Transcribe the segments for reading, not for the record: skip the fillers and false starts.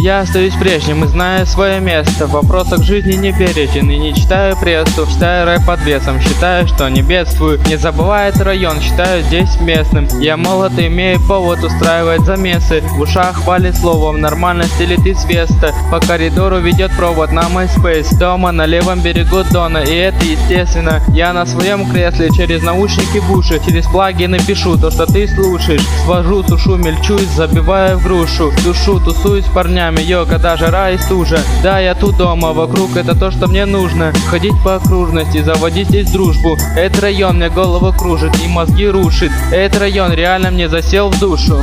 Я остаюсь прежним и знаю свое место. В вопросах жизни не бережен и не читаю прессу. Читаю рэп под весом, считаю, что не бедствую. Не забывает район, считаю здесь местным. Я молод и имею повод устраивать замесы. В ушах хвалит словом, нормальность летит из Веста. По коридору ведет провод на MySpace. Дома на левом берегу Дона, и это естественно. Я на своем кресле через наушники в уши, через плагины пишу то, что ты слушаешь. Свожу, сушу, мельчусь, забиваю в грушу. Душу, тусуюсь с парнями, йо, когда жара и стужа. Да, я тут дома, вокруг это то, что мне нужно. Ходить по окружности, заводить здесь дружбу. Этот район мне голову кружит и мозги рушит. Этот район реально мне засел в душу.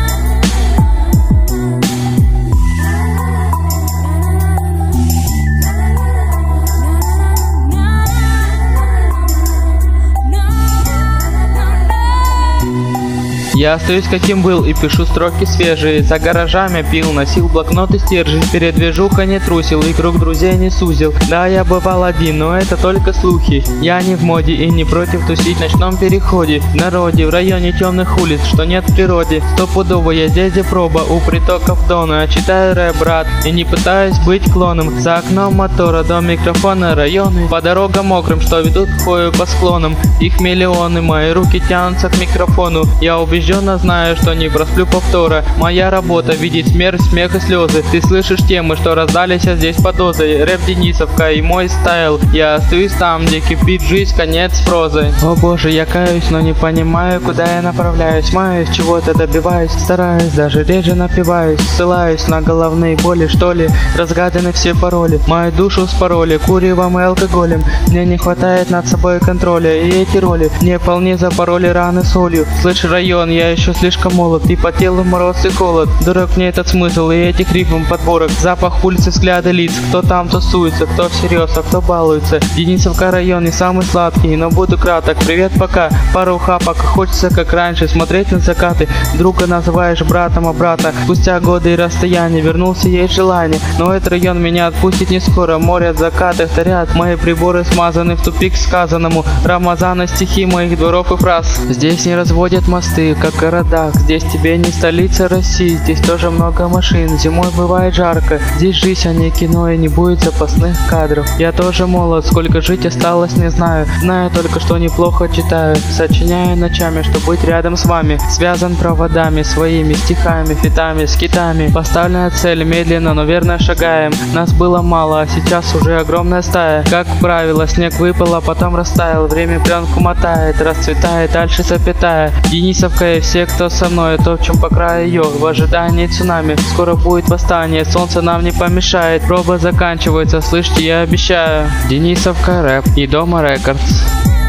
Я остаюсь каким был и пишу строки свежие. За гаражами пил, носил блокнот и стержень. Перед движухой не трусил и круг друзей не сузил. Да, я бывал один, но это только слухи. Я не в моде и не против тусить в ночном переходе. В народе, в районе темных улиц, что нет в природе. Стопудово я здесь где проба у притоков Дона. Читаю рэп, брат, и не пытаюсь быть клоном. За окном мотора до микрофона районы. По дорогам мокрым, что ведут хвою по склонам. Их миллионы, мои руки тянутся к микрофону. Я убежден, знаю, что не просплю повтора. Моя работа — видеть смерть, смех и слезы. Ты слышишь темы, что раздались здесь под дозой. Рэп Денисовка и мой стайл. Я остаюсь там, где кипит жизнь, конец прозы. О боже, я каюсь, но не понимаю, куда я направляюсь. Маюсь, чего-то добиваюсь, стараюсь, даже реже напиваюсь. Ссылаюсь на головные боли, что ли. Разгаданы все пароли. Мою душу спороли куревом и алкоголем. Мне не хватает над собой контроля, и эти роли мне вполне запороли раны солью. Слышь, район, я еще слишком молод, и по телу мороз и холод. Дурак мне этот смысл и этих рифм подборок. Запах улицы, взгляды лиц. Кто там тусуется, кто всерьез, а кто балуется. Денисовка район не самый сладкий, но буду краток. Привет, пока. Пару хапок. Хочется как раньше смотреть на закаты. Друга называешь братом, а брата спустя годы и расстояние вернулся, есть желание. Но этот район меня отпустит не скоро. Море от заката тарят. Мои приборы смазаны в тупик сказанному. Рамазана стихи моих дворов и фраз. Здесь не разводят мосты, как в городах. Здесь тебе не столица России. Здесь тоже много машин. Зимой бывает жарко. Здесь жизнь, а не кино, и не будет запасных кадров. Я тоже молод. Сколько жить осталось, не знаю. Знаю только, что неплохо читаю. Сочиняю ночами, чтобы быть рядом с вами. Связан проводами своими, стихами, фитами, скитами. Поставленная цель, медленно, но верно шагаем. Нас было мало, а сейчас уже огромная стая. Как правило, снег выпал, а потом растаял. Время пленку мотает, расцветает, дальше запятая. Денисовка и все, кто со мной, топчем по краю ее. В ожидании цунами, скоро будет восстание. Солнце нам не помешает, проба заканчивается, слышите, я обещаю. Денисовка рэп и Дома Рекордс.